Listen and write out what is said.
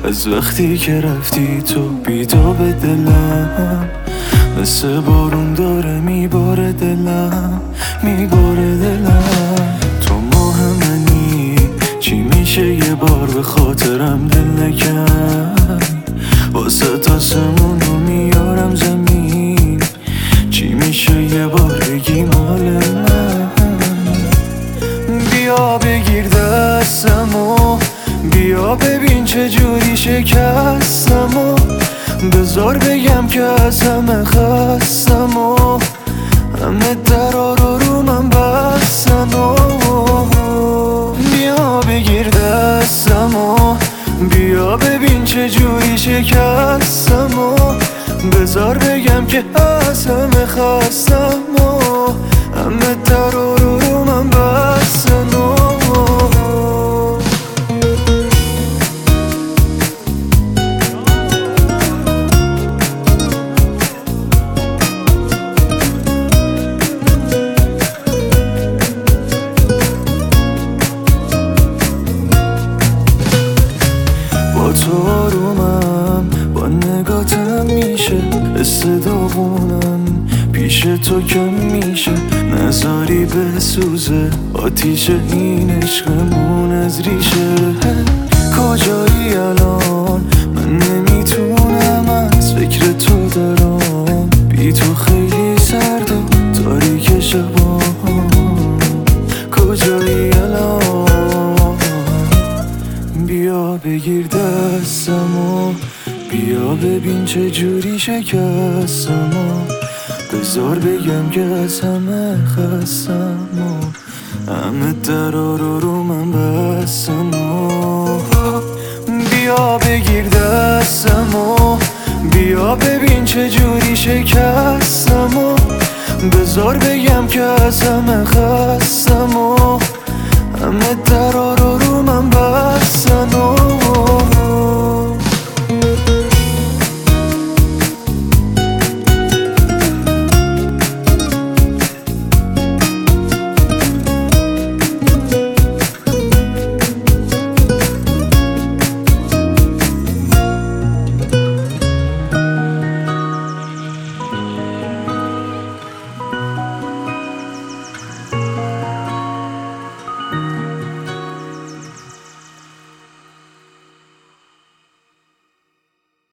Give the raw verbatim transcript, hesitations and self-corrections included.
از وقتی که رفتی تو بیداب دلم، مثل بارون داره میباره دلم، میباره دلم. تو ماه منی، چی میشه یه بار به خاطرم دل نکن؟ واسه تاسمون رو میارم زمین، چی میشه یه بار بگی مال من؟ بیا بگیر دستمو، بیا ببین چجوری شکستم و بذار بگم که از همه خستم و همه درا رو رو من بستن و بیا بگیر دستم و بیا ببین چجوری شکستم و بذار بگم که از همه خستم و همه درا رو رو من بستن و تو آرومم، با نگاتم میشه استداغونم، پیش تو کم میشه نذاری بسوزه آتیش این عشقمون از ریشه. کجایی الان؟ من نمیتونم از فکر تو دارم، بی تو خیلی سرد و تاریک شبام. کجایی الان؟ بیا بگیر دستمو، بیا ببین چه جوری شکستم و بذار بگم که از همه خستم و همه درا رو رو من بستم و بیا بگیر دستمو، بیا ببین چه جوری شکستم و بذار بگم که از همه خستم و همه درا